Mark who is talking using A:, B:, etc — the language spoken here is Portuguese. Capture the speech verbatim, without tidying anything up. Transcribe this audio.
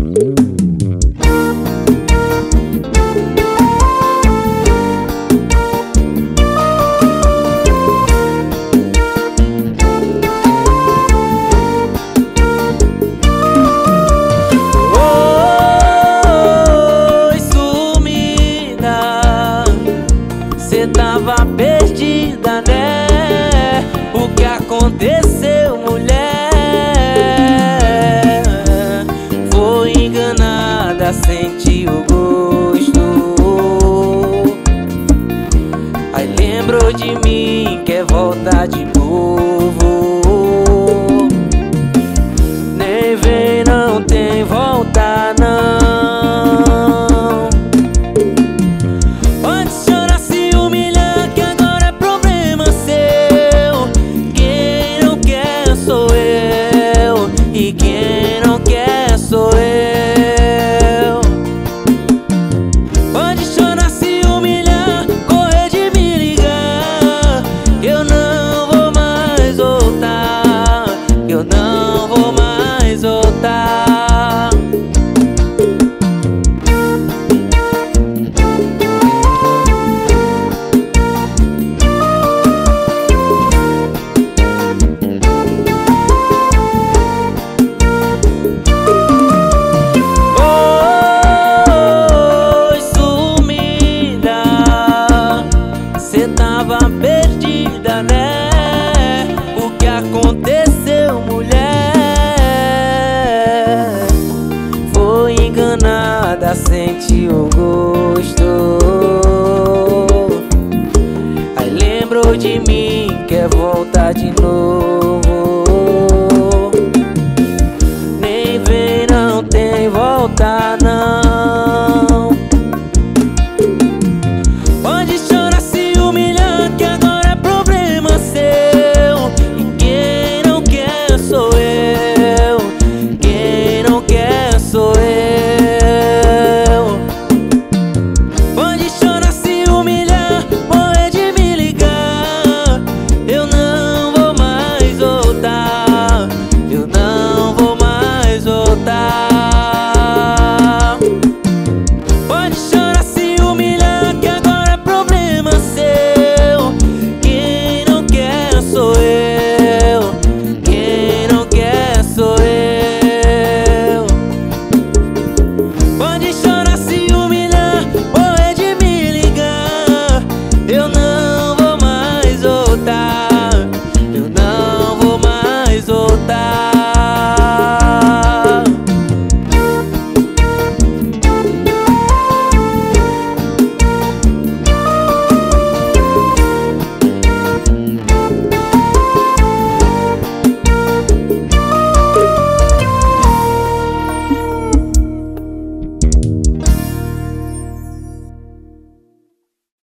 A: Cê tava perdida, né? O que aconteceu, mulher? Foi enganada, sentiu o gosto. Aí lembrou de mim, quer voltar de novo. Nem vem, não tem volta, não. E quem não quer sou eu. Pode chorar, se humilhar, correr de me ligar. Eu não vou mais voltar. Eu não vou mais voltar. Cê tava perdida, né? O que aconteceu, mulher? Foi enganada, sentiu o gosto. Aí lembrou de mim, quer voltar de novo. Nem vem, não tem volta, não. Pode chorar, se humilhar, que agora é problema seu. E quem não quer sou eu. Quem não quer sou eu. Pode chorar, se humilhar, morrer de me ligar. Eu não vou mais voltar. Eu não vou mais voltar.